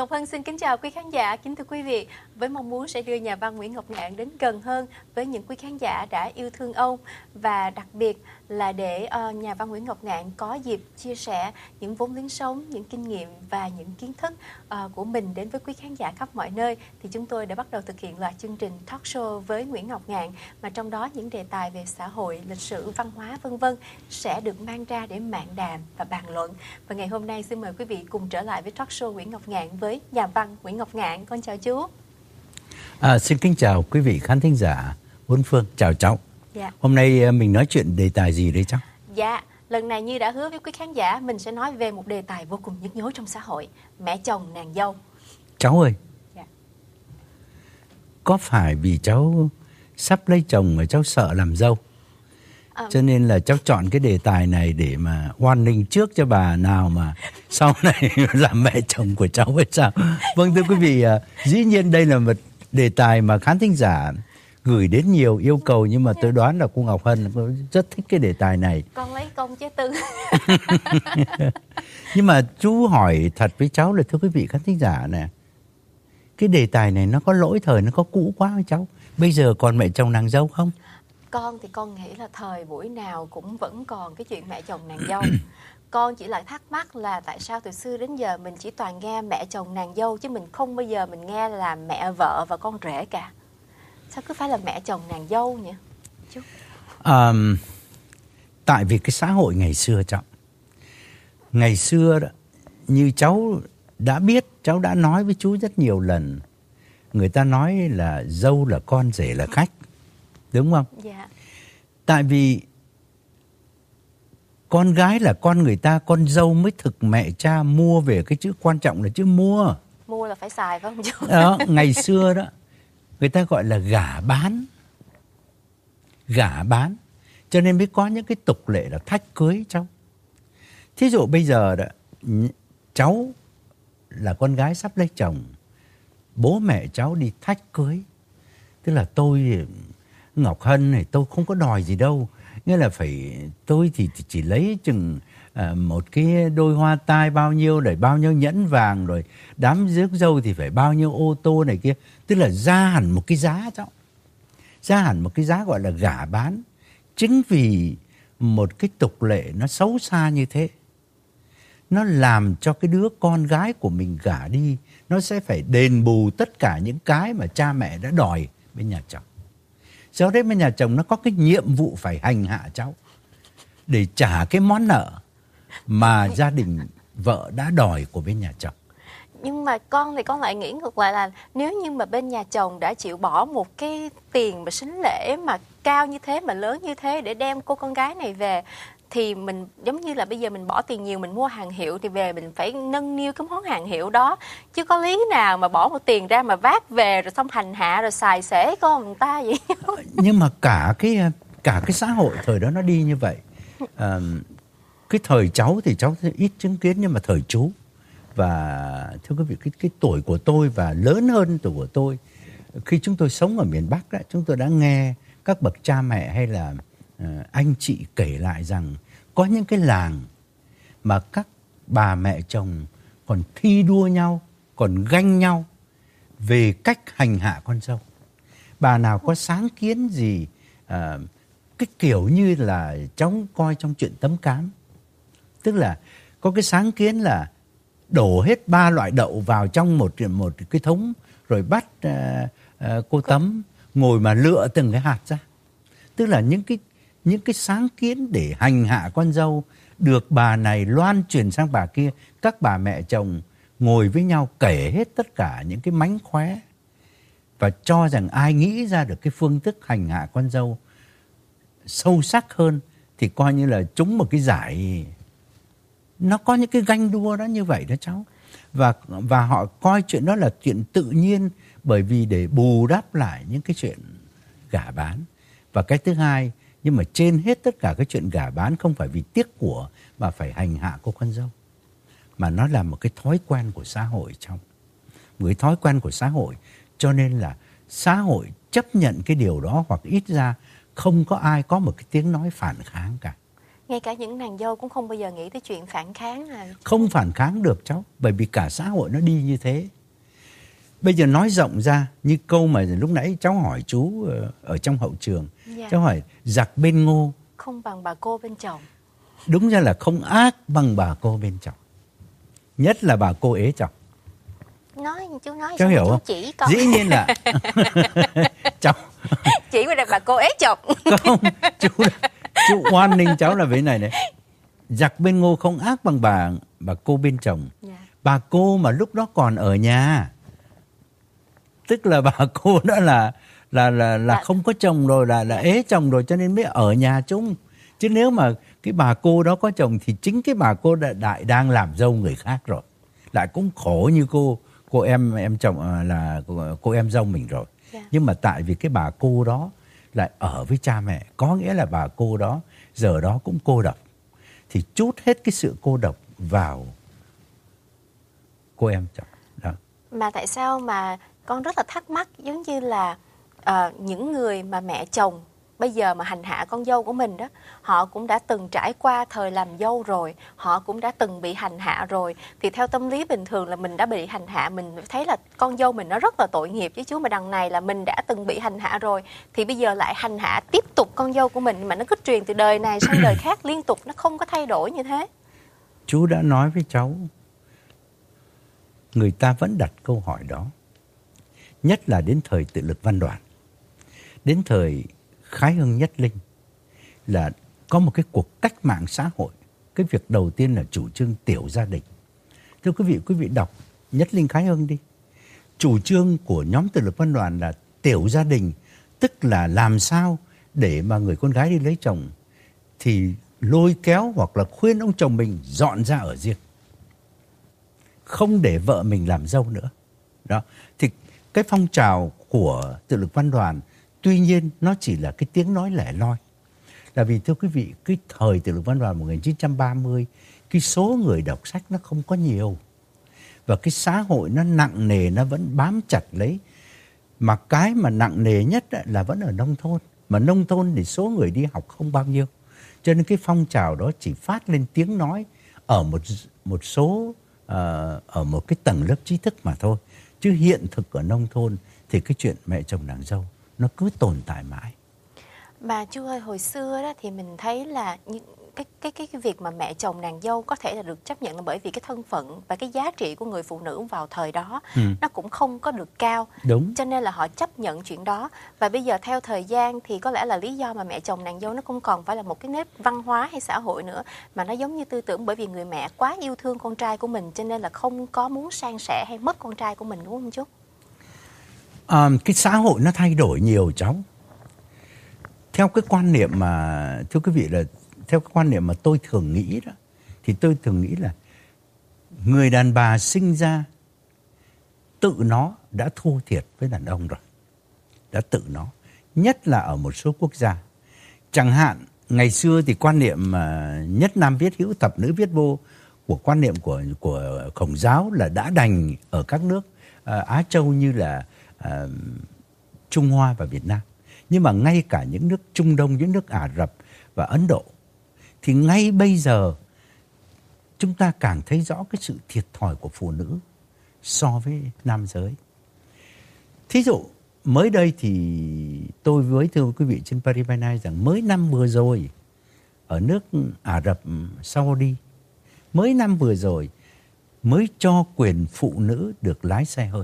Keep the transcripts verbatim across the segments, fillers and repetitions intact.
Ngọc Hân xin kính chào quý khán giả. Kính thưa quý vị, với mong muốn sẽ đưa nhà văn Nguyễn Ngọc Ngạn đến gần hơn với những quý khán giả đã yêu thương ông, và đặc biệt là để uh, nhà văn Nguyễn Ngọc Ngạn có dịp chia sẻ những vốn liếng sống, những kinh nghiệm và những kiến thức uh, của mình đến với quý khán giả khắp mọi nơi, thì chúng tôi đã bắt đầu thực hiện loạt chương trình talk show với Nguyễn Ngọc Ngạn, mà trong đó những đề tài về xã hội, lịch sử, văn hóa vân vân sẽ được mang ra để mạn đàm và bàn luận. Và ngày hôm nay xin mời quý vị cùng trở lại với talk show Nguyễn Ngọc Ngạn với nhà văn Nguyễn Ngọc Ngạn. Con chào chú. À, xin kính chào quý vị khán thính giả bốn phương. Chào cháu. Dạ. Hôm nay mình nói chuyện đề tài gì đấy cháu? Dạ, lần này như đã hứa với quý khán giả, mình sẽ nói về một đề tài vô cùng nhức nhối trong xã hội: mẹ chồng nàng dâu. Cháu ơi, dạ. Có phải vì cháu sắp lấy chồng mà cháu sợ làm dâu, à, cho nên là cháu chọn cái đề tài này để mà warning trước cho bà nào mà sau này làm mẹ chồng của cháu hay sao? Vâng, thưa quý vị, dĩ nhiên đây là một đề tài mà khán thính giả gửi đến nhiều yêu cầu, nhưng mà tôi đoán là cô Ngọc Hân rất thích cái đề tài này. Con lấy công chế tư. Nhưng mà chú hỏi thật với cháu là, thưa quý vị khán thính giả nè, cái đề tài này nó có lỗi thời, nó có cũ quá với cháu. Bây giờ còn mẹ chồng nàng dâu không? Con thì con nghĩ là thời buổi nào cũng vẫn còn cái chuyện mẹ chồng nàng dâu. Con chỉ lại thắc mắc là tại sao từ xưa đến giờ mình chỉ toàn nghe mẹ chồng nàng dâu, chứ mình không bao giờ mình nghe là mẹ vợ và con rể cả. Sao cứ phải là mẹ chồng nàng dâu nhỉ chú? À, tại vì cái xã hội ngày xưa cháu, ngày xưa đó, như cháu đã biết, cháu đã nói với chú rất nhiều lần, người ta nói là dâu là con, rể là khách, đúng không? Dạ. Tại vì con gái là con người ta, con dâu mới thực mẹ cha mua về. Cái chữ quan trọng là chữ mua. Mua là phải xài phải không chú? Đó, ngày xưa đó người ta gọi là gả bán. Gả bán. Cho nên mới có những cái tục lệ là thách cưới cháu. Thí dụ bây giờ đó, cháu là con gái sắp lấy chồng, bố mẹ cháu đi thách cưới. Tức là tôi, Ngọc Hân này, tôi không có đòi gì đâu. Nghĩa là phải, tôi thì chỉ lấy chừng à, một cái đôi hoa tai bao nhiêu, rồi bao nhiêu nhẫn vàng, rồi đám rước dâu thì phải bao nhiêu ô tô này kia. Tức là ra hẳn một cái giá cháu. Ra hẳn một cái giá gọi là gả bán. Chính vì một cái tục lệ nó xấu xa như thế, nó làm cho cái đứa con gái của mình gả đi, nó sẽ phải đền bù tất cả những cái mà cha mẹ đã đòi bên nhà chồng. Do đấy bên nhà chồng nó có cái nhiệm vụ phải hành hạ cháu để trả cái món nợ mà gia đình vợ đã đòi của bên nhà chồng. Nhưng mà con thì con lại nghĩ ngược lại là, nếu như mà bên nhà chồng đã chịu bỏ một cái tiền mà sính lễ mà cao như thế, mà lớn như thế để đem cô con gái này về, thì mình giống như là bây giờ mình bỏ tiền nhiều, mình mua hàng hiệu thì về mình phải nâng niu cái món hàng hiệu đó. Chứ có lý nào mà bỏ một tiền ra mà vác về rồi xong hành hạ rồi xài xể con người ta vậy? Nhưng mà cả cái cả cái xã hội thời đó nó đi như vậy. À, cái thời cháu thì cháu ít chứng kiến, nhưng mà thời chú và thưa quý vị, cái, cái tuổi của tôi và lớn hơn tuổi của tôi, khi chúng tôi sống ở miền Bắc đó, chúng tôi đã nghe các bậc cha mẹ hay là uh, anh chị kể lại rằng có những cái làng mà các bà mẹ chồng còn thi đua nhau, còn ganh nhau về cách hành hạ con dâu. Bà nào có sáng kiến gì uh, cái kiểu như là cháu coi trong chuyện Tấm Cám, tức là có cái sáng kiến là đổ hết ba loại đậu vào trong một một cái thúng, rồi bắt uh, uh, cô Tấm ngồi mà lựa từng cái hạt ra. Tức là những cái những cái sáng kiến để hành hạ con dâu được bà này loan truyền sang bà kia. Các bà mẹ chồng ngồi với nhau kể hết tất cả những cái mánh khóe và cho rằng ai nghĩ ra được cái phương thức hành hạ con dâu sâu sắc hơn thì coi như là trúng một cái giải. Nó có những cái ganh đua đó như vậy đó cháu. Và, và họ coi chuyện đó là chuyện tự nhiên, bởi vì để bù đắp lại những cái chuyện gả bán. Và cái thứ hai, nhưng mà trên hết tất cả cái chuyện gả bán không phải vì tiếc của mà phải hành hạ cô con dâu, mà nó là một cái thói quen của xã hội trong. Một cái thói quen của xã hội, cho nên là xã hội chấp nhận cái điều đó, hoặc ít ra không có ai có một cái tiếng nói phản kháng cả. Ngay cả những nàng dâu cũng không bao giờ nghĩ tới chuyện phản kháng à? Không phản kháng được cháu, bởi vì cả xã hội nó đi như thế. Bây giờ nói rộng ra như câu mà lúc nãy cháu hỏi chú ở, ở trong hậu trường. Dạ. Cháu hỏi giặc bên ngô không bằng bà cô bên chồng. Đúng ra là không ác bằng bà cô bên chồng. Nhất là bà cô ế chồng. Nói chú nói cháu hiểu chú không? Chỉ con. Dĩ nhiên là cháu chỉ qua bà cô ế chồng. Không, chú chú oan ninh cháu là vậy này này. Giặc bên ngô không ác bằng bà bà cô bên chồng. Dạ. Bà cô mà lúc đó còn ở nhà, tức là bà cô đó là là là là Dạ. không có chồng rồi, là là ế chồng rồi, cho nên mới ở nhà chung. Chứ nếu mà cái bà cô đó có chồng thì chính cái bà cô đại, đại đang làm dâu người khác rồi, lại cũng khổ như cô cô em em chồng là cô, cô em dâu mình rồi. Yeah. Nhưng mà tại vì cái bà cô đó lại ở với cha mẹ, có nghĩa là bà cô đó giờ đó cũng cô độc, thì trút hết cái sự cô độc vào cô em chồng đó. Mà tại sao mà con rất là thắc mắc, giống như là uh, những người mà mẹ chồng bây giờ mà hành hạ con dâu của mình đó, họ cũng đã từng trải qua thời làm dâu rồi, họ cũng đã từng bị hành hạ rồi, thì theo tâm lý bình thường là mình đã bị hành hạ, mình thấy là con dâu mình nó rất là tội nghiệp chứ chú, mà đằng này là mình đã từng bị hành hạ rồi thì bây giờ lại hành hạ tiếp tục con dâu của mình, mà nó cứ truyền từ đời này sang đời khác liên tục, nó không có thay đổi như thế. Chú đã nói với cháu, người ta vẫn đặt câu hỏi đó, nhất là đến thời tự lực Văn Đoàn, đến thời Khái Hưng Nhất Linh, là có một cái cuộc cách mạng xã hội. Cái việc đầu tiên là chủ trương tiểu gia đình. Thưa quý vị, quý vị đọc Nhất Linh Khái Hưng đi. Chủ trương của nhóm tự lực Văn Đoàn là tiểu gia đình, tức là làm sao để mà người con gái đi lấy chồng thì lôi kéo hoặc là khuyên ông chồng mình dọn ra ở riêng, không để vợ mình làm dâu nữa. Đó. Thì cái phong trào của tự lực Văn Đoàn, tuy nhiên nó chỉ là cái tiếng nói lẻ loi. Là vì thưa quý vị, cái thời tự lực Văn Đoàn một nghìn chín trăm ba mươi, cái số người đọc sách nó không có nhiều. Và cái xã hội nó nặng nề, nó vẫn bám chặt lấy. Mà cái mà nặng nề nhất là vẫn ở nông thôn. Mà nông thôn thì số người đi học không bao nhiêu. Cho nên cái phong trào đó chỉ phát lên tiếng nói ở một, một số, uh, ở một cái tầng lớp trí thức mà thôi. Chứ hiện thực ở nông thôn thì cái chuyện mẹ chồng nàng dâu nó cứ tồn tại mãi. Mà chú ơi, hồi xưa đó thì mình thấy là những cái cái cái cái việc mà mẹ chồng nàng dâu có thể là được chấp nhận là bởi vì cái thân phận và cái giá trị của người phụ nữ vào thời đó ừ. nó cũng không có được cao. Đúng. Cho nên là họ chấp nhận chuyện đó. Và bây giờ theo thời gian thì có lẽ là lý do mà mẹ chồng nàng dâu nó không còn phải là một cái nếp văn hóa hay xã hội nữa, mà nó giống như tư tưởng bởi vì người mẹ quá yêu thương con trai của mình, cho nên là không có muốn san sẻ hay mất con trai của mình, đúng không chú? À, cái xã hội nó thay đổi nhiều cháu. Theo cái quan niệm mà, thưa quý vị, là theo cái quan niệm mà tôi thường nghĩ đó, thì tôi thường nghĩ là người đàn bà sinh ra tự nó đã thua thiệt với đàn ông rồi. Đã tự nó. Nhất là ở một số quốc gia. Chẳng hạn, ngày xưa thì quan niệm mà nhất nam viết hữu, thập nữ viết vô của quan niệm của, của Khổng giáo là đã đành ở các nước uh, Á Châu như là uh, Trung Hoa và Việt Nam. Nhưng mà ngay cả những nước Trung Đông, những nước Ả Rập và Ấn Độ, thì ngay bây giờ chúng ta càng thấy rõ cái sự thiệt thòi của phụ nữ so với nam giới. Thí dụ, mới đây thì tôi với thưa quý vị trên Paris by Night rằng mới năm vừa rồi, ở nước Ả Rập Saudi, mới năm vừa rồi mới cho quyền phụ nữ được lái xe hơi.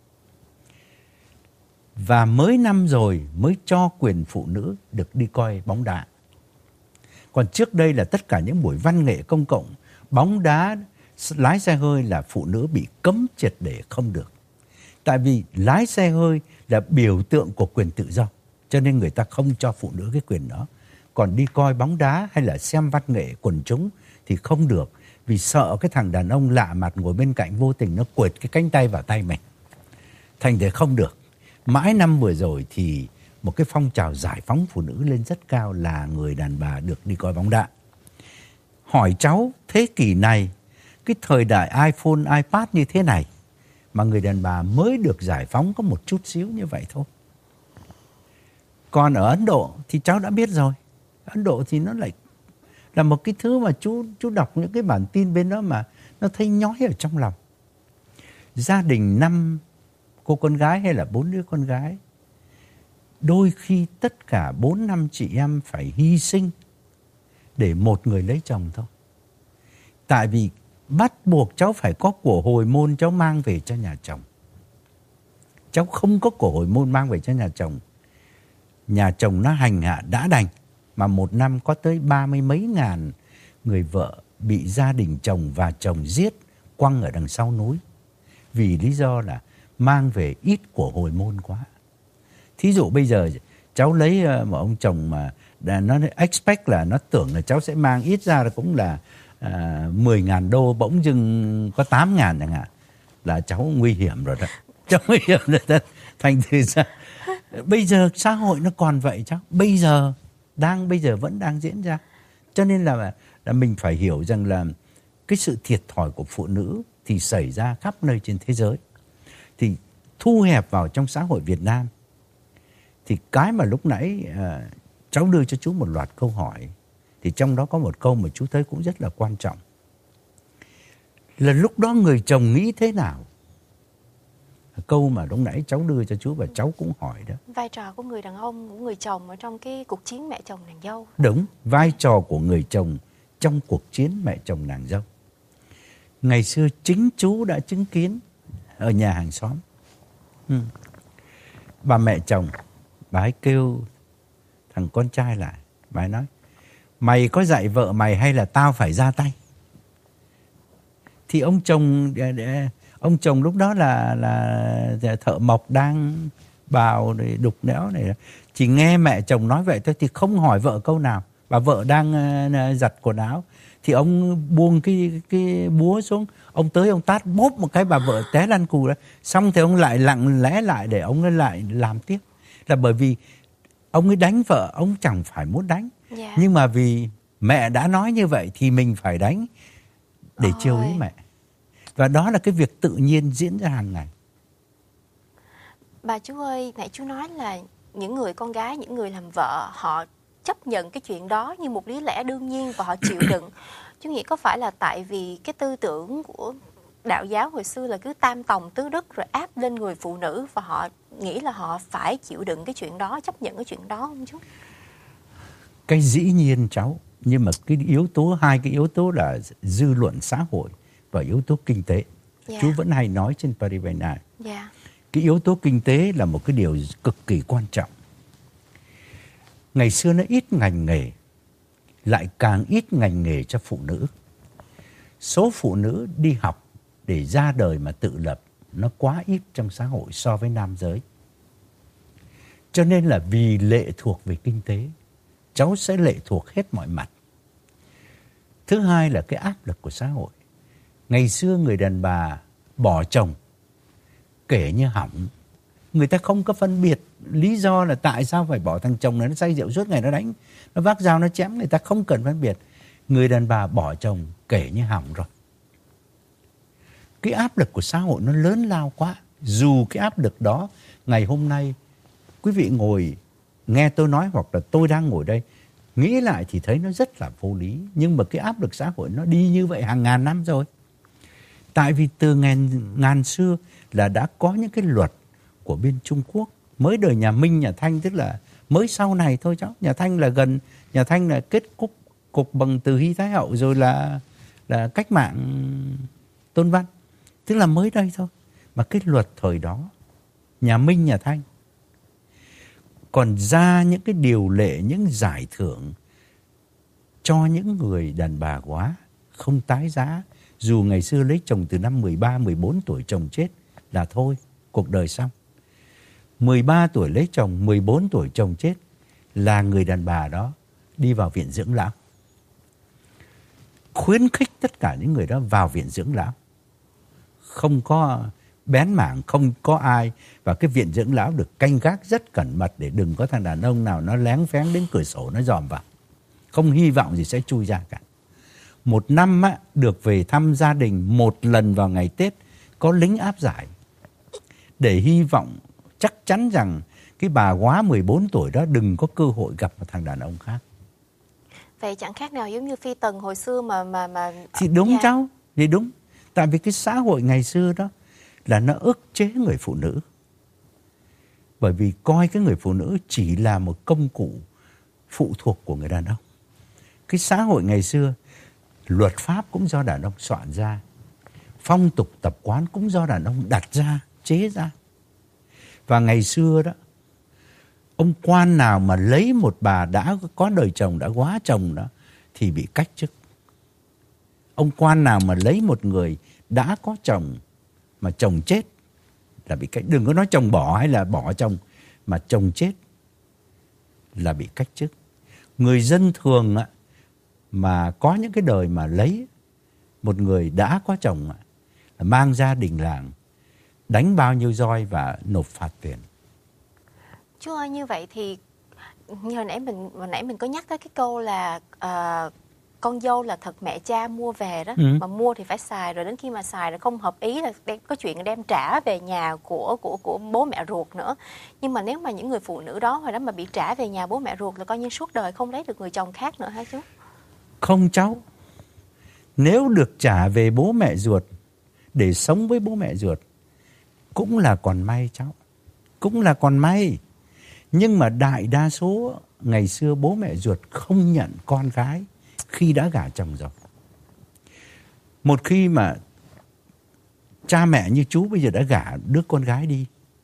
Và mới năm rồi mới cho quyền phụ nữ được đi coi bóng đá. Còn trước đây là tất cả những buổi văn nghệ công cộng, bóng đá, lái xe hơi là phụ nữ bị cấm triệt để không được. Tại vì lái xe hơi là biểu tượng của quyền tự do, cho nên người ta không cho phụ nữ cái quyền đó. Còn đi coi bóng đá hay là xem văn nghệ quần chúng thì không được, vì sợ cái thằng đàn ông lạ mặt ngồi bên cạnh vô tình nó quệt cái cánh tay vào tay mình. Thành thế không được. Mãi năm vừa rồi thì một cái phong trào giải phóng phụ nữ lên rất cao, là người đàn bà được đi coi bóng đá. Hỏi cháu, thế kỷ này, cái thời đại iPhone, iPad như thế này, mà người đàn bà mới được giải phóng có một chút xíu như vậy thôi. Còn ở Ấn Độ thì cháu đã biết rồi. Ấn Độ thì nó lại là một cái thứ mà chú, chú đọc những cái bản tin bên đó mà nó thấy nhói ở trong lòng. Gia đình năm cô con gái hay là bốn đứa con gái, đôi khi tất cả bốn năm chị em phải hy sinh để một người lấy chồng thôi. Tại vì bắt buộc cháu phải có của hồi môn cháu mang về cho nhà chồng. Cháu không có của hồi môn mang về cho nhà chồng, nhà chồng nó hành hạ đã đành, mà một năm có tới ba mươi mấy ngàn người vợ bị gia đình chồng và chồng giết quăng ở đằng sau núi, vì lý do là mang về ít của hồi môn quá. Thí dụ bây giờ cháu lấy một ông chồng mà nó expect là nó tưởng là cháu sẽ mang ít ra là cũng là à, mười ngàn đô, bỗng dưng có tám ngàn chẳng hạn, là cháu nguy hiểm rồi đó. Cháu nguy hiểm rồi đó. Thành thử ra bây giờ xã hội nó còn vậy cháu. Bây giờ đang bây giờ vẫn đang diễn ra. Cho nên là, là mình phải hiểu rằng là cái sự thiệt thòi của phụ nữ thì xảy ra khắp nơi trên thế giới. Thì thu hẹp vào trong xã hội Việt Nam, thì cái mà lúc nãy à, cháu đưa cho chú một loạt câu hỏi, thì trong đó có một câu mà chú thấy cũng rất là quan trọng, là lúc đó người chồng nghĩ thế nào. Câu mà lúc nãy cháu đưa cho chú và cháu cũng hỏi đó. Vai trò của người đàn ông, của người chồng ở trong cái cuộc chiến mẹ chồng nàng dâu. Đúng, vai trò của người chồng trong cuộc chiến mẹ chồng nàng dâu. Ngày xưa chính chú đã chứng kiến ở nhà hàng xóm. Ừ. Bà mẹ chồng, bà ấy kêu thằng con trai lại, bà ấy nói: mày có dạy vợ mày hay là tao phải ra tay? Thì ông chồng ông chồng lúc đó là là thợ mộc đang bào để đục đẽo này, chỉ nghe mẹ chồng nói vậy thôi, thì không hỏi vợ câu nào. Bà vợ đang uh, giặt quần áo, thì ông buông cái cái búa xuống, ông tới ông tát bốp một cái, bà vợ té lăn cù ra. Xong thì ông lại lặng lẽ lại để ông ấy lại làm tiếp. Là bởi vì ông ấy đánh vợ, ông chẳng phải muốn đánh, yeah. nhưng mà vì mẹ đã nói như vậy thì mình phải đánh để chiêu ý mẹ. Và đó là cái việc tự nhiên diễn ra hàng ngày. Bà chú ơi, nãy chú nói là những người con gái, những người làm vợ, họ chấp nhận cái chuyện đó như một lý lẽ đương nhiên và họ chịu đựng. Chú nghĩ có phải là tại vì cái tư tưởng của đạo giáo hồi xưa là cứ tam tòng tứ đức rồi áp lên người phụ nữ, và họ nghĩ là họ phải chịu đựng cái chuyện đó, chấp nhận cái chuyện đó không chú? Cái dĩ nhiên cháu, nhưng mà cái yếu tố, hai cái yếu tố là dư luận xã hội và yếu tố kinh tế. Yeah. Chú vẫn hay nói trên Paribana. Yeah. Cái yếu tố kinh tế là một cái điều cực kỳ quan trọng. Ngày xưa nó ít ngành nghề, lại càng ít ngành nghề cho phụ nữ. Số phụ nữ đi học để ra đời mà tự lập nó quá ít trong xã hội so với nam giới. Cho nên là vì lệ thuộc về kinh tế, cháu sẽ lệ thuộc hết mọi mặt. Thứ hai là cái áp lực của xã hội. Ngày xưa người đàn bà bỏ chồng kể như hỏng. Người ta không có phân biệt lý do là tại sao phải bỏ thằng chồng này, nó say rượu suốt ngày, nó đánh, nó vác dao, nó chém. Người ta không cần phân biệt. Người đàn bà bỏ chồng kể như hỏng rồi. Cái áp lực của xã hội nó lớn lao quá. Dù cái áp lực đó ngày hôm nay quý vị ngồi nghe tôi nói, hoặc là tôi đang ngồi đây, nghĩ lại thì thấy nó rất là vô lý. Nhưng mà cái áp lực xã hội nó đi như vậy hàng ngàn năm rồi. Tại vì từ ngàn, ngàn xưa là đã có những cái luật của bên Trung Quốc. Mới đời nhà Minh, nhà Thanh, tức là mới sau này thôi cháu. Nhà Thanh là gần, nhà Thanh là kết cục, cục bằng từ Hy Thái Hậu, rồi là, là cách mạng Tôn Văn. Tức là mới đây thôi. Mà cái luật thời đó, nhà Minh, nhà Thanh, còn ra những cái điều lệ, những giải thưởng cho những người đàn bà quá, không tái giá. Dù ngày xưa lấy chồng từ năm mười ba, mười bốn tuổi chồng chết là thôi, cuộc đời xong. mười ba tuổi lấy chồng, mười bốn tuổi chồng chết là người đàn bà đó đi vào viện dưỡng lão. Khuyến khích tất cả những người đó vào viện dưỡng lão. Không có bén mảng, không có ai. Và cái viện dưỡng lão được canh gác rất cẩn mật để đừng có thằng đàn ông nào nó lén phén đến cửa sổ nó dòm vào. Không hy vọng gì sẽ chui ra cả. Một năm á, được về thăm gia đình một lần vào ngày Tết, có lính áp giải. Để hy vọng chắc chắn rằng cái bà quá mười bốn tuổi đó đừng có cơ hội gặp một thằng đàn ông khác. Vậy chẳng khác nào giống như Phi Tần hồi xưa mà... mà, mà... Thì đúng yeah. cháu, thì đúng. Tại vì cái xã hội ngày xưa đó là nó ức chế người phụ nữ. Bởi vì coi cái người phụ nữ chỉ là một công cụ phụ thuộc của người đàn ông. Cái xã hội ngày xưa, luật pháp cũng do đàn ông soạn ra, phong tục tập quán cũng do đàn ông đặt ra, chế ra. Và ngày xưa đó, ông quan nào mà lấy một bà đã có đời chồng, đã quá chồng đó, thì bị cách chức. Ông quan nào mà lấy một người đã có chồng mà chồng chết là bị cách. Đừng có nói chồng bỏ hay là bỏ chồng, mà chồng chết là bị cách chức. Người dân thường á, mà có những cái đời mà lấy một người đã có chồng á, là mang ra đình làng, đánh bao nhiêu roi và nộp phạt tiền. Chú ơi, như vậy thì như hồi nãy mình hồi nãy mình có nhắc tới cái câu là uh, con dâu là thật mẹ cha mua về đó. Ừ. Mà mua thì phải xài, rồi đến khi mà xài rồi không hợp ý là đem, có chuyện đem trả về nhà của của của bố mẹ ruột nữa. Nhưng mà nếu mà những người phụ nữ đó hồi đó mà bị trả về nhà bố mẹ ruột là coi như suốt đời không lấy được người chồng khác nữa hả chú? Không cháu. Nếu được trả về bố mẹ ruột để sống với bố mẹ ruột cũng là còn may cháu. Cũng là còn may. Nhưng mà đại đa số ngày xưa bố mẹ ruột không nhận con gái khi đã gả chồng rồi. Một khi mà cha mẹ như chú bây giờ đã gả đứa con gái đi,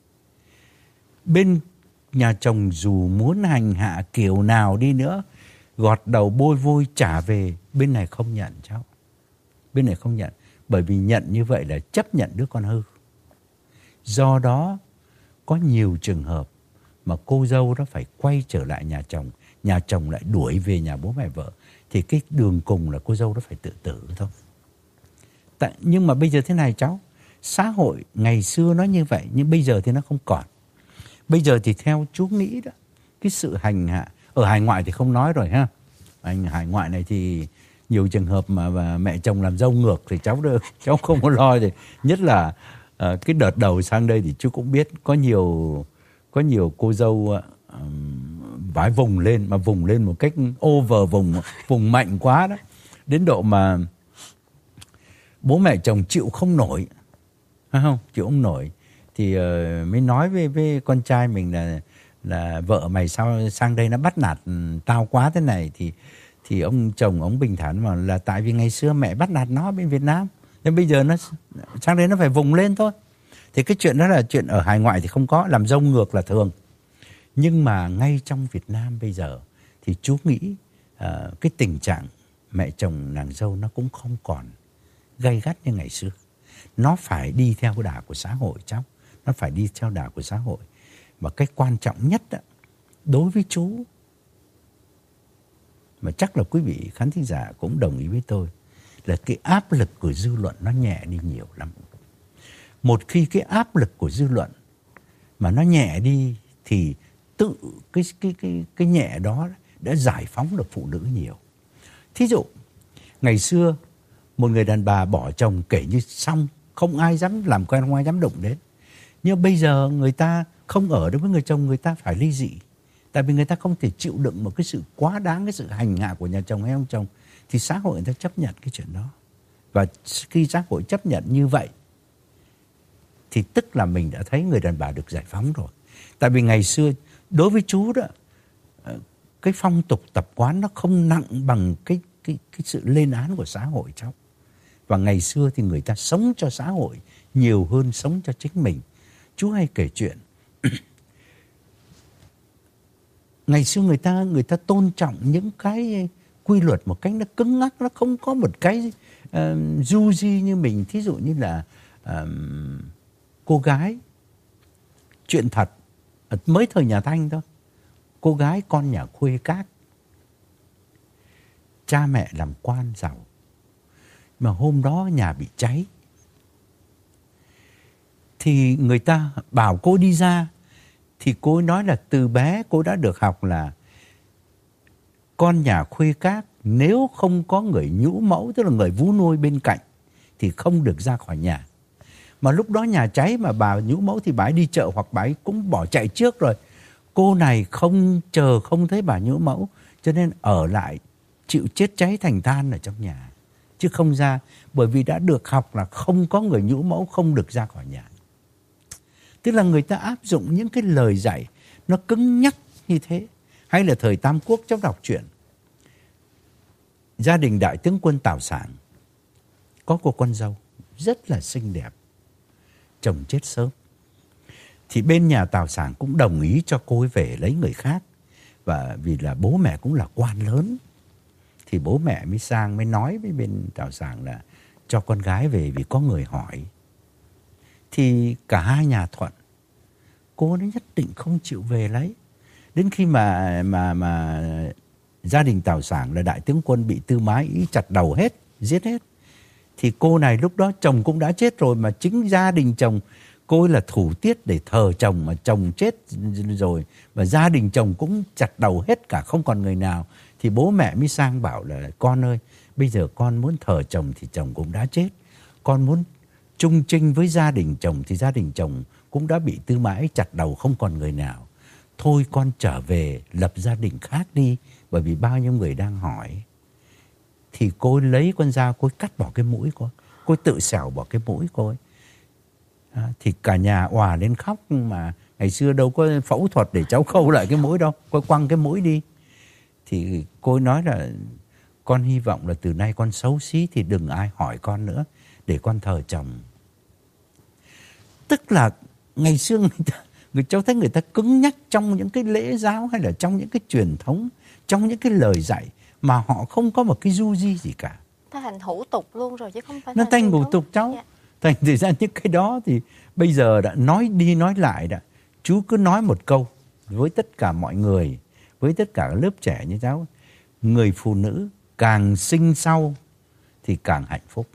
bên nhà chồng dù muốn hành hạ kiểu nào đi nữa, gọt đầu bôi vôi trả về, bên này không nhận cháu. Bên này không nhận. Bởi vì nhận như vậy là chấp nhận đứa con hư. Do đó có nhiều trường hợp mà cô dâu đó phải quay trở lại nhà chồng, nhà chồng lại đuổi về nhà bố mẹ vợ, thì cái đường cùng là cô dâu đó phải tự tử thôi. Tại, nhưng mà bây giờ thế này cháu, xã hội ngày xưa nó như vậy, nhưng bây giờ thì nó không còn. Bây giờ thì theo chú nghĩ đó, cái sự hành hạ, ở hải ngoại thì không nói rồi ha. Anh hải ngoại này thì nhiều trường hợp mà, mà mẹ chồng làm dâu ngược thì cháu được, cháu không có lo gì. Nhất là uh, cái đợt đầu sang đây thì chú cũng biết có nhiều có nhiều cô dâu uh, vái vùng lên, mà vùng lên một cách over, vùng vùng mạnh quá đó, đến độ mà bố mẹ chồng chịu không nổi, phải không? Chịu không nổi thì uh, mới nói với với con trai mình là là vợ mày sao sang đây nó bắt nạt tao quá thế này, thì thì ông chồng ông bình thản mà là tại vì ngày xưa mẹ bắt nạt nó bên Việt Nam, nên bây giờ nó sang đây nó phải vùng lên thôi. Thì cái chuyện đó là chuyện ở hải ngoại thì không có, làm dâu ngược là thường. Nhưng mà ngay trong Việt Nam bây giờ thì chú nghĩ uh, cái tình trạng mẹ chồng nàng dâu nó cũng không còn gay gắt như ngày xưa. Nó phải đi theo cái đà của xã hội cháu. Nó phải đi theo đà của xã hội. Và cái quan trọng nhất đó, đối với chú, mà chắc là quý vị khán thính giả cũng đồng ý với tôi, là cái áp lực của dư luận nó nhẹ đi nhiều lắm. Một khi cái áp lực của dư luận mà nó nhẹ đi thì tự cái cái cái cái nhẹ đó đã giải phóng được phụ nữ nhiều. Thí dụ ngày xưa một người đàn bà bỏ chồng kể như xong, không ai dám làm quen, không ai dám đụng đến. Nhưng bây giờ người ta không ở được với người chồng, người ta phải ly dị. Tại vì người ta không thể chịu đựng một cái sự quá đáng, cái sự hành hạ của nhà chồng hay ông chồng, thì xã hội người ta chấp nhận cái chuyện đó. Và khi xã hội chấp nhận như vậy thì tức là mình đã thấy người đàn bà được giải phóng rồi. Tại vì ngày xưa đối với chú đó, cái phong tục tập quán nó không nặng bằng cái, cái, cái sự lên án của xã hội cháu. Và ngày xưa thì người ta sống cho xã hội nhiều hơn sống cho chính mình. Chú hay kể chuyện ngày xưa người ta người ta tôn trọng những cái quy luật một cách nó cứng ngắc, nó không có một cái uh, du di như mình. Thí dụ như là uh, cô gái, chuyện thật, mới thời nhà Thanh thôi, cô gái con nhà khuê các, cha mẹ làm quan giàu, mà hôm đó nhà bị cháy, thì người ta bảo cô đi ra, thì cô nói là từ bé cô đã được học là con nhà khuê các nếu không có người nhũ mẫu, tức là người vú nuôi bên cạnh, thì không được ra khỏi nhà. Mà lúc đó nhà cháy mà bà nhũ mẫu thì bà ấy đi chợ hoặc bà ấy cũng bỏ chạy trước rồi. Cô này không chờ, không thấy bà nhũ mẫu, cho nên ở lại chịu chết cháy thành than ở trong nhà, chứ không ra, bởi vì đã được học là không có người nhũ mẫu, không được ra khỏi nhà. Tức là người ta áp dụng những cái lời dạy nó cứng nhắc như thế. Hay là thời Tam Quốc cháu đọc truyện, gia đình đại tướng quân Tào Sảng có cô con dâu rất là xinh đẹp, chồng chết sớm. Thì bên nhà Tào Sảng cũng đồng ý cho cô ấy về lấy người khác. Và vì là bố mẹ cũng là quan lớn, thì bố mẹ mới sang mới nói với bên Tào Sảng là cho con gái về vì có người hỏi. Thì cả hai nhà thuận. Cô nó nhất định không chịu về lấy. Đến khi mà mà mà gia đình Tào Sảng là đại tướng quân bị Tư Mã Ý chặt đầu hết, giết hết. Thì cô này lúc đó chồng cũng đã chết rồi, mà chính gia đình chồng, cô ấy là thủ tiết để thờ chồng, mà chồng chết rồi và gia đình chồng cũng chặt đầu hết cả, không còn người nào. Thì bố mẹ mới sang bảo là con ơi, bây giờ con muốn thờ chồng thì chồng cũng đã chết, con muốn chung chinh với gia đình chồng thì gia đình chồng cũng đã bị Tư Mã Ý chặt đầu, không còn người nào. Thôi con trở về lập gia đình khác đi, bởi vì bao nhiêu người đang hỏi. Thì cô lấy con dao, cô cắt bỏ cái mũi cô, cô tự xẻo bỏ cái mũi cô ấy. À, thì cả nhà òa lên khóc, mà ngày xưa đâu có phẫu thuật để cháu khâu lại cái mũi đâu, cô quăng cái mũi đi. Thì cô nói là con hy vọng là từ nay con xấu xí thì đừng ai hỏi con nữa, để con thờ chồng. Tức là ngày xưa người ta, người cháu thấy người ta cứng nhắc trong những cái lễ giáo hay là trong những cái truyền thống, trong những cái lời dạy mà họ không có một cái du di gì cả. Nó thành hủ tục luôn rồi chứ không phải. Nó thành hủ tục cháu. Dạ. Thành thời gian những cái đó thì bây giờ đã nói đi nói lại đã. Chú cứ nói một câu với tất cả mọi người, với tất cả lớp trẻ như cháu. Người phụ nữ càng sinh sau thì càng hạnh phúc.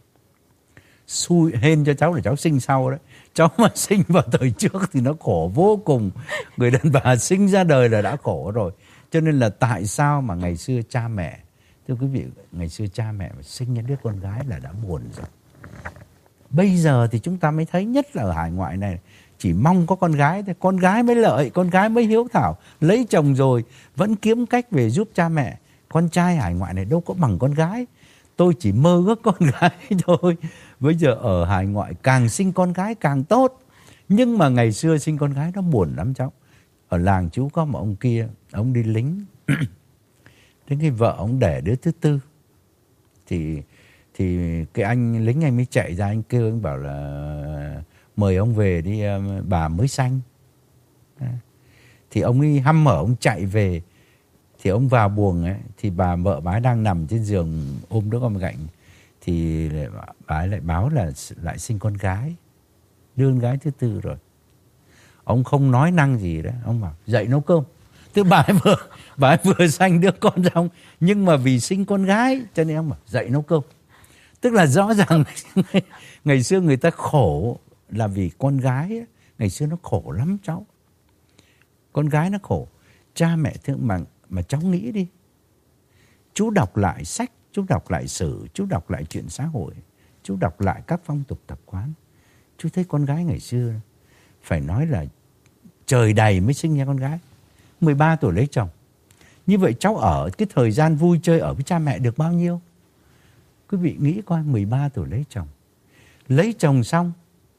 Xui hên cho cháu là cháu sinh sau đấy. Cháu mà sinh vào thời trước thì nó khổ vô cùng. Người đàn bà sinh ra đời là đã khổ rồi. Cho nên là tại sao mà ngày xưa cha mẹ, thưa quý vị, ngày xưa cha mẹ mà sinh ra đứa con gái là đã buồn rồi. Bây giờ thì chúng ta mới thấy, nhất là ở hải ngoại này, chỉ mong có con gái thôi. Con gái mới lợi, con gái mới hiếu thảo. Lấy chồng rồi vẫn kiếm cách về giúp cha mẹ. Con trai hải ngoại này đâu có bằng con gái. Tôi chỉ mơ ước con gái thôi. Bây giờ ở hải ngoại càng sinh con gái càng tốt. Nhưng mà ngày xưa sinh con gái nó buồn lắm cháu. Ở làng chú có một ông kia, ông đi lính. Đến khi vợ ông đẻ đứa thứ tư, Thì thì cái anh lính anh mới chạy ra, anh kêu, anh bảo là mời ông về đi, bà mới sanh. Thì ông ấy hăm mở, ông chạy về. Thì ông vào buồng ấy, thì bà vợ bà ấy đang nằm trên giường ôm đứa con gạnh. Thì bà ấy lại báo là lại sinh con gái, đứa con gái thứ tư rồi. Ông không nói năng gì đấy, ông bảo dậy nấu cơm. Tức bà ấy vừa, bà ấy vừa sanh đứa con xong, nhưng mà vì sinh con gái cho nên ông bảo dậy nấu cơm. Tức là rõ ràng ngày xưa người ta khổ là vì con gái ấy, ngày xưa nó khổ lắm cháu. Con gái nó khổ. Cha mẹ thương mà, mà cháu nghĩ đi. Chú đọc lại sách, chú đọc lại sử, chú đọc lại chuyện xã hội, chú đọc lại các phong tục tập quán. Chú thấy con gái ngày xưa phải nói là trời đầy mới sinh ra con gái. mười ba tuổi lấy chồng. Như vậy cháu ở cái thời gian vui chơi ở với cha mẹ được bao nhiêu? Quý vị nghĩ coi, mười ba tuổi lấy chồng. Lấy chồng xong,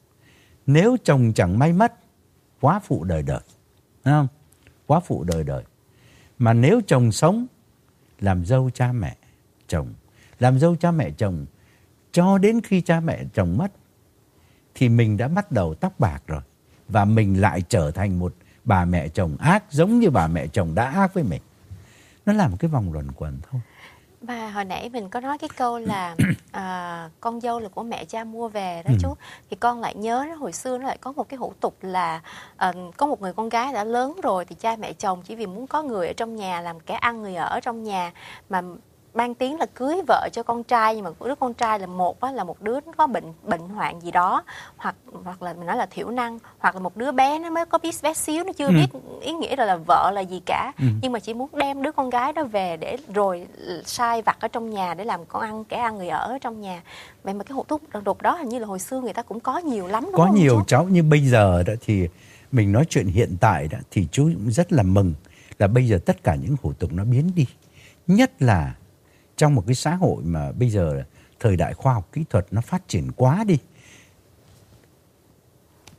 nếu chồng chẳng may mất, quá phụ đời đời. Đúng không? Quá phụ đời đời. Mà nếu chồng sống, làm dâu cha mẹ chồng. Làm dâu cha mẹ chồng cho đến khi cha mẹ chồng mất, thì mình đã bắt đầu tóc bạc rồi. Và mình lại trở thành một bà mẹ chồng ác, giống như bà mẹ chồng đã ác với mình. Nó là một cái vòng luẩn quẩn thôi. Và hồi nãy mình có nói cái câu là à, con dâu là của mẹ cha mua về đó ừ. chú. Thì con lại nhớ đó, hồi xưa nó lại có một cái hủ tục là à, có một người con gái đã lớn rồi, thì cha mẹ chồng chỉ vì muốn có người ở trong nhà, làm kẻ ăn người ở trong nhà, mà mang tiếng là cưới vợ cho con trai. Nhưng mà đứa con trai là một á, là một đứa nó có bệnh bệnh hoạn gì đó, hoặc hoặc là mình nói là thiểu năng, hoặc là một đứa bé nó mới có biết bé xíu, nó chưa ừ. biết ý nghĩa là, là vợ là gì cả, ừ. nhưng mà chỉ muốn đem đứa con gái đó về để rồi sai vặt ở trong nhà để làm con ăn kẻ ăn người ở trong nhà. Vậy mà cái hủ tục đó hình như là hồi xưa người ta cũng có nhiều lắm, đúng có không? Có nhiều chú? Cháu như bây giờ đó thì mình nói chuyện hiện tại đó, thì chú cũng rất là mừng là bây giờ tất cả những hủ tục nó biến đi. Nhất là trong một cái xã hội mà bây giờ thời đại khoa học kỹ thuật nó phát triển quá đi.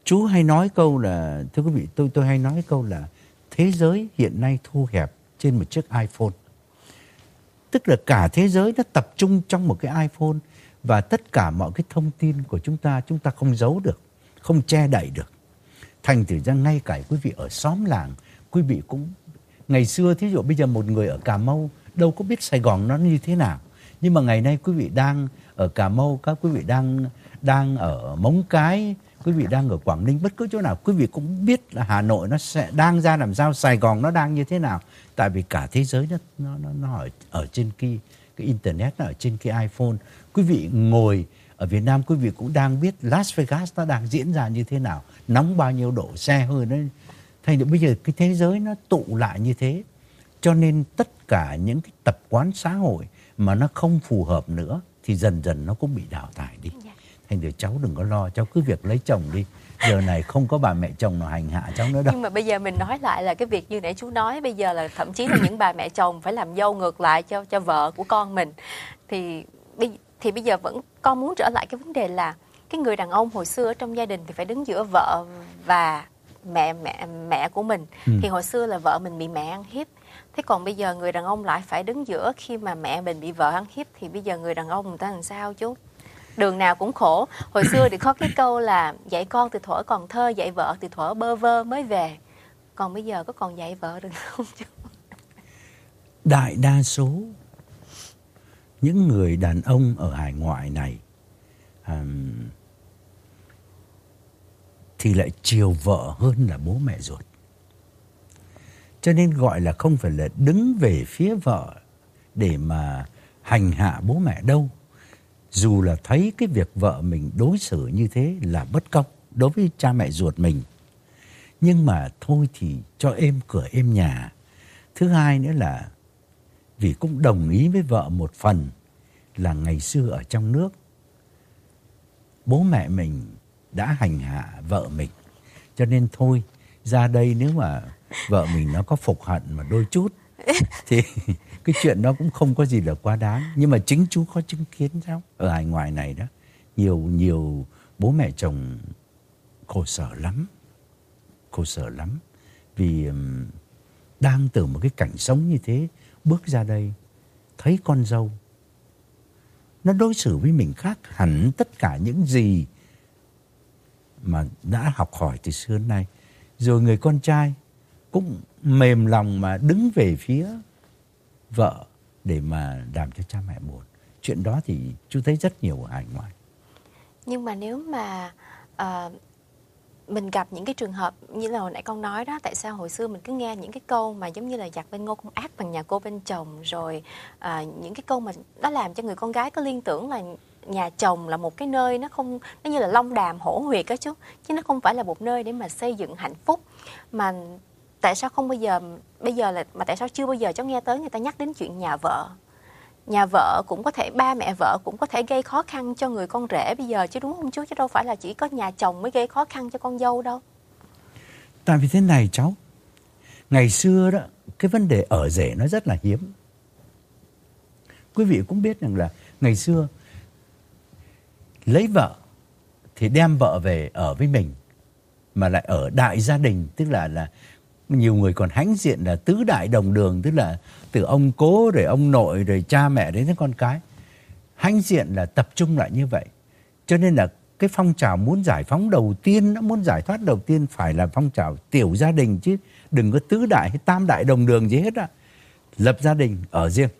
Chú hay nói câu là, thưa quý vị, tôi tôi hay nói câu là thế giới hiện nay thu hẹp trên một chiếc iPhone. Tức là cả thế giới nó tập trung trong một cái iPhone, và tất cả mọi cái thông tin của chúng ta, chúng ta không giấu được, không che đậy được. Thành thử ra ngay cả quý vị ở xóm làng, quý vị cũng, ngày xưa thí dụ bây giờ một người ở Cà Mau đâu có biết Sài Gòn nó như thế nào. Nhưng mà ngày nay quý vị đang ở Cà Mau, các quý vị đang đang ở Móng Cái, quý vị đang ở Quảng Ninh, bất cứ chỗ nào quý vị cũng biết là Hà Nội nó sẽ đang ra làm sao, Sài Gòn nó đang như thế nào. Tại vì cả thế giới nó nó nó, nó ở ở trên cái cái internet, nó ở trên cái iPhone. Quý vị ngồi ở Việt Nam, quý vị cũng đang biết Las Vegas nó đang diễn ra như thế nào, nóng bao nhiêu độ, xe hơi nó. Thành ra bây giờ cái thế giới nó tụ lại như thế, cho nên tất cả những cái tập quán xã hội mà nó không phù hợp nữa thì dần dần nó cũng bị đào thải đi. Thành ra cháu đừng có lo, cháu cứ việc lấy chồng đi. Giờ này không có bà mẹ chồng nào hành hạ cháu nữa đâu. Nhưng mà bây giờ mình nói lại là cái việc như nãy chú nói, bây giờ là thậm chí là những bà mẹ chồng phải làm dâu ngược lại cho cho vợ của con mình. Thì thì bây giờ vẫn con muốn trở lại cái vấn đề là cái người đàn ông hồi xưa ở trong gia đình thì phải đứng giữa vợ và mẹ mẹ mẹ của mình. Ừ. Thì hồi xưa là vợ mình bị mẹ ăn hiếp. Thế còn bây giờ người đàn ông lại phải đứng giữa khi mà mẹ mình bị vợ ăn hiếp, thì bây giờ người đàn ông người ta làm sao chú? Đường nào cũng khổ. Hồi xưa thì có cái câu là dạy con từ thuở còn thơ, dạy vợ từ thuở bơ vơ mới về. Còn bây giờ có còn dạy vợ được không chú? Đại đa số những người đàn ông ở hải ngoại này um, thì lại chiều vợ hơn là bố mẹ ruột. Cho nên gọi là không phải là đứng về phía vợ để mà hành hạ bố mẹ đâu. Dù là thấy cái việc vợ mình đối xử như thế là bất công đối với cha mẹ ruột mình, nhưng mà thôi thì cho êm cửa êm nhà. Thứ hai nữa là vì cũng đồng ý với vợ một phần là ngày xưa ở trong nước bố mẹ mình đã hành hạ vợ mình, cho nên thôi ra đây nếu mà vợ mình nó có phục hận mà đôi chút thì cái chuyện đó cũng không có gì là quá đáng. Nhưng mà chính chú có chứng kiến sao ở hải ngoại này đó, nhiều nhiều bố mẹ chồng khổ sở lắm, khổ sở lắm vì um, đang từ một cái cảnh sống như thế, bước ra đây thấy con dâu nó đối xử với mình khác hẳn tất cả những gì mà đã học hỏi từ xưa đến nay. Rồi người con trai cũng mềm lòng mà đứng về phía vợ để mà làm cho cha mẹ buồn. Chuyện đó thì chú thấy rất nhiều ở hải ngoại. Nhưng mà nếu mà uh, mình gặp những cái trường hợp như là hồi nãy con nói đó, tại sao hồi xưa mình cứ nghe những cái câu mà giống như là giặc bên ngô không ác bằng nhà cô bên chồng, rồi uh, những cái câu mà nó làm cho người con gái có liên tưởng là nhà chồng là một cái nơi nó không, nó như là long đàm hổ huyệt đó chú, chứ nó không phải là một nơi để mà xây dựng hạnh phúc. Mà tại sao không bao giờ bây giờ là mà tại sao chưa bao giờ cháu nghe tới người ta nhắc đến chuyện nhà vợ? Nhà vợ cũng có thể, ba mẹ vợ cũng có thể gây khó khăn cho người con rể bây giờ chứ, đúng không chú? Chứ đâu phải là chỉ có nhà chồng mới gây khó khăn cho con dâu đâu. Tại vì thế này cháu, ngày xưa đó cái vấn đề ở rể nó rất là hiếm. Quý vị cũng biết rằng là ngày xưa lấy vợ thì đem vợ về ở với mình, mà lại ở đại gia đình, tức là là nhiều người còn hãnh diện là tứ đại đồng đường, tức là từ ông cố rồi ông nội rồi cha mẹ đến con cái, hãnh diện là tập trung lại như vậy. Cho nên là cái phong trào muốn giải phóng đầu tiên, nó muốn giải thoát đầu tiên phải là phong trào tiểu gia đình, chứ đừng có tứ đại hay tam đại đồng đường gì hết á. Lập gia đình ở riêng,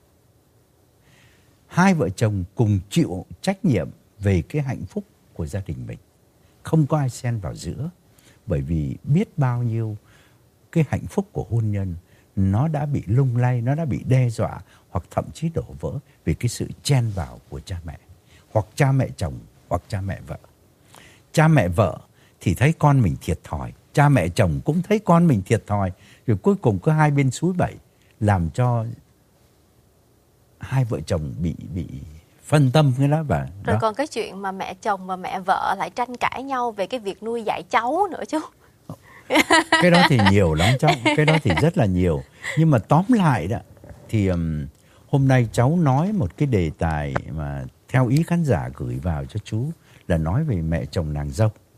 hai vợ chồng cùng chịu trách nhiệm về cái hạnh phúc của gia đình mình, không có ai xen vào giữa. Bởi vì biết bao nhiêu cái hạnh phúc của hôn nhân nó đã bị lung lay, nó đã bị đe dọa hoặc thậm chí đổ vỡ vì cái sự chen vào của cha mẹ, hoặc cha mẹ chồng hoặc cha mẹ vợ. Cha mẹ vợ thì thấy con mình thiệt thòi, cha mẹ chồng cũng thấy con mình thiệt thòi, rồi cuối cùng có hai bên xúi bẩy làm cho hai vợ chồng bị bị phân tâm cái đó. Và rồi đó. Còn cái chuyện mà mẹ chồng và mẹ vợ lại tranh cãi nhau về cái việc nuôi dạy cháu nữa chú. Cái đó thì nhiều lắm cháu, cái đó thì rất là nhiều. Nhưng mà tóm lại đó thì um, hôm nay cháu nói một cái đề tài mà theo ý khán giả gửi vào cho chú là nói về mẹ chồng nàng dâu.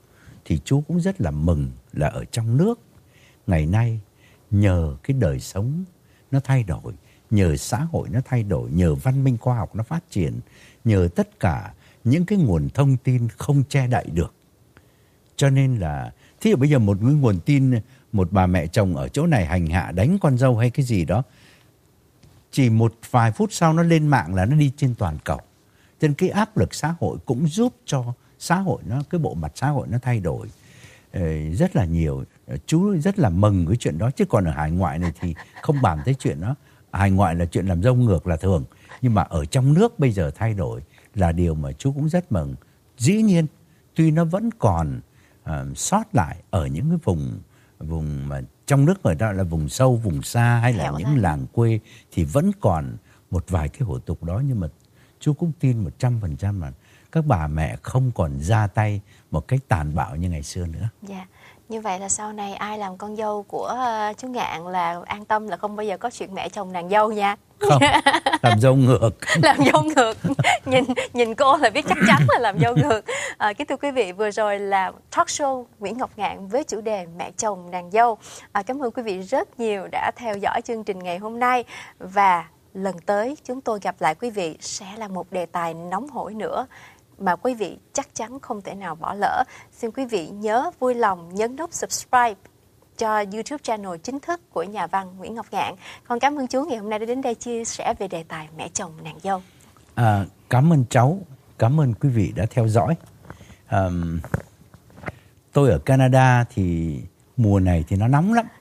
thì chú cũng rất là mừng là ở trong nước ngày nay nhờ cái đời sống nó thay đổi, nhờ xã hội nó thay đổi, nhờ văn minh khoa học nó phát triển, nhờ tất cả những cái nguồn thông tin không che đậy được. Cho nên là thí dụ bây giờ một cái nguồn tin một bà mẹ chồng ở chỗ này hành hạ đánh con dâu hay cái gì đó, chỉ một vài phút sau nó lên mạng là nó đi trên toàn cầu. Cho nên cái áp lực xã hội cũng giúp cho xã hội nó, cái bộ mặt xã hội nó thay đổi rất là nhiều. Chú rất là mừng cái chuyện đó, chứ còn ở hải ngoại này thì không bàn tới chuyện đó. Hải ngoại là chuyện làm dâu ngược là thường, nhưng mà ở trong nước bây giờ thay đổi là điều mà chú cũng rất mừng. Dĩ nhiên tuy nó vẫn còn uh, sót lại ở những cái vùng vùng mà trong nước người ta là vùng sâu vùng xa hay là Hẻo những này. làng quê thì vẫn còn một vài cái hủ tục đó, nhưng mà chú cũng tin một trăm phần trăm là các bà mẹ không còn ra tay một cách tàn bạo như ngày xưa nữa. Dạ. Yeah. Như vậy là sau này ai làm con dâu của uh, chú Ngạn là an tâm là không bao giờ có chuyện mẹ chồng nàng dâu nha. Không, làm dâu ngược. Làm dâu ngược. Nhìn nhìn cô là biết chắc chắn là làm dâu ngược. À, kính thưa quý vị, vừa rồi là talk show Nguyễn Ngọc Ngạn với chủ đề mẹ chồng nàng dâu. À, cảm ơn quý vị rất nhiều đã theo dõi chương trình ngày hôm nay. Và lần tới chúng tôi gặp lại quý vị sẽ là một đề tài nóng hổi nữa mà quý vị chắc chắn không thể nào bỏ lỡ. Xin quý vị nhớ vui lòng nhấn nút subscribe cho YouTube channel chính thức của nhà văn Nguyễn Ngọc Ngạn. Còn cảm ơn chú ngày hôm nay đã đến đây chia sẻ về đề tài mẹ chồng nàng dâu. À, cảm ơn cháu, cảm ơn quý vị đã theo dõi. À, tôi ở Canada thì mùa này thì nó nóng lắm.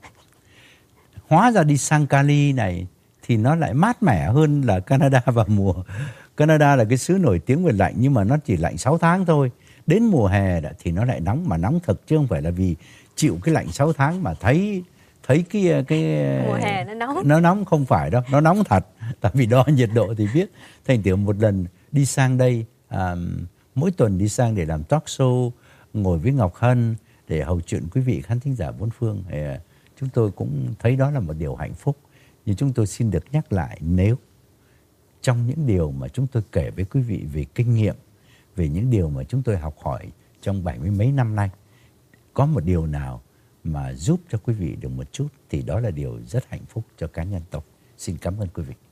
Hóa ra đi sang Cali này thì nó lại mát mẻ hơn là Canada vào mùa. Canada là cái xứ nổi tiếng về lạnh, nhưng mà nó chỉ lạnh sáu tháng thôi. Đến mùa hè đã, thì nó lại nóng, mà nóng thực chứ không phải là vì chịu cái lạnh sáu tháng mà thấy thấy cái cái mùa hè nó nóng. Nó nóng không phải đâu, nó nóng thật. Tại vì đo nhiệt độ thì biết. Thành thử một lần đi sang đây, à, mỗi tuần đi sang để làm talk show, ngồi với Ngọc Hân để hầu chuyện quý vị khán thính giả bốn phương. Thì, à, chúng tôi cũng thấy đó là một điều hạnh phúc. Nhưng chúng tôi xin được nhắc lại, nếu trong những điều mà chúng tôi kể với quý vị về kinh nghiệm, về những điều mà chúng tôi học hỏi trong bảy mươi mấy năm nay, có một điều nào mà giúp cho quý vị được một chút thì đó là điều rất hạnh phúc cho cá nhân tôi. Xin cảm ơn quý vị.